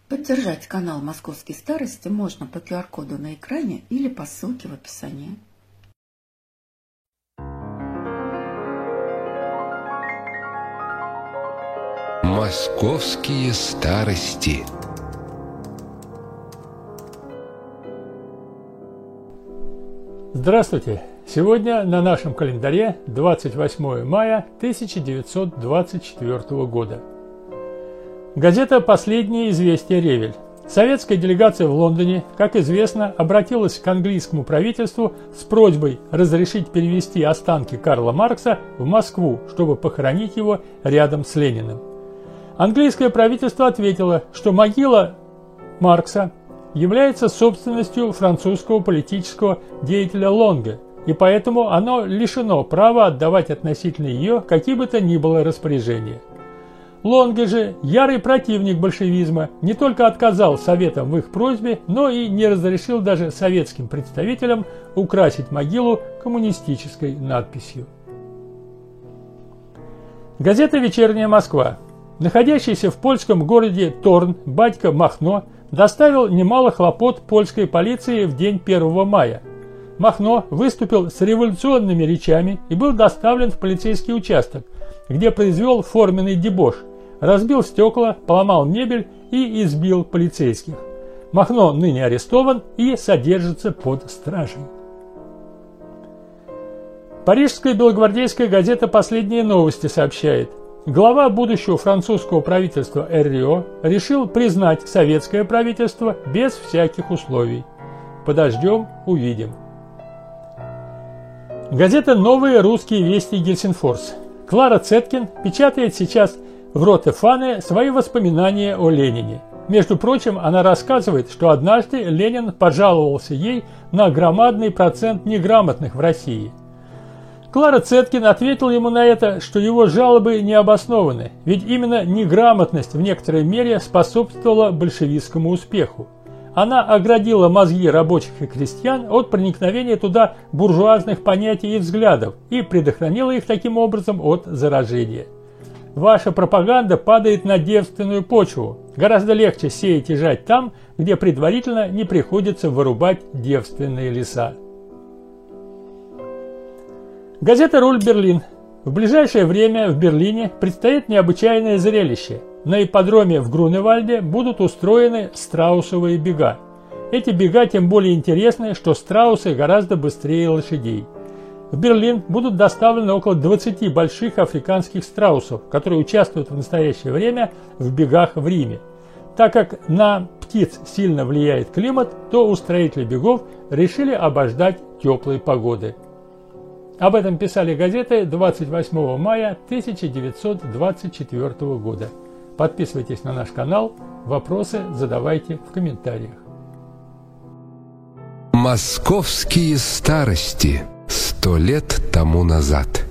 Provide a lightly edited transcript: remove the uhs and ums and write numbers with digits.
Поддержать канал «Московские старости» можно по QR-коду на экране или по ссылке в описании. «Московские старости». Здравствуйте! Сегодня на нашем календаре 28 мая 1924 года. Газета «Последние известия. Ревель». Советская делегация в Лондоне, как известно, обратилась к английскому правительству с просьбой разрешить перевезти останки Карла Маркса в Москву, чтобы похоронить его рядом с Лениным. Английское правительство ответило, что могила Маркса является собственностью французского политического деятеля Лонге, и поэтому оно лишено права отдавать относительно ее какие бы то ни было распоряжения. Лонге же, ярый противник большевизма, не только отказал советам в их просьбе, но и не разрешил даже советским представителям украсить могилу коммунистической надписью. Газета «Вечерняя Москва». Находящийся в польском городе Торн батька Махно доставил немало хлопот польской полиции в день 1 мая. Махно выступил с революционными речами и был доставлен в полицейский участок, где произвел форменный дебош, разбил стекла, поломал мебель и избил полицейских. Махно ныне арестован и содержится под стражей. Парижская белогвардейская газета «Последние новости» сообщает: глава будущего французского правительства Эррио решил признать советское правительство без всяких условий. Подождем, увидим. Газета «Новые русские вести. Гельсинфорс». Клара Цеткин печатает сейчас в Роте Фане свои воспоминания о Ленине. Между прочим, она рассказывает, что однажды Ленин пожаловался ей на громадный процент неграмотных в России. Клара Цеткин ответила ему на это, что его жалобы не обоснованы, ведь именно неграмотность в некоторой мере способствовала большевистскому успеху. Она оградила мозги рабочих и крестьян от проникновения туда буржуазных понятий и взглядов и предохранила их таким образом от заражения. Ваша пропаганда падает на девственную почву. Гораздо легче сеять и жать там, где предварительно не приходится вырубать девственные леса. Газета «Руль Берлин». В ближайшее время в Берлине предстоит необычайное зрелище. На ипподроме в Груневальде будут устроены страусовые бега. Эти бега тем более интересны, что страусы гораздо быстрее лошадей. В Берлин будут доставлены около 20 больших африканских страусов, которые участвуют в настоящее время в бегах в Риме. Так как на птиц сильно влияет климат, то устроители бегов решили обождать теплой погоды. Об этом писали газеты 28 мая 1924 года. Подписывайтесь на наш канал, вопросы задавайте в комментариях. «Московские старости. 100 лет тому назад».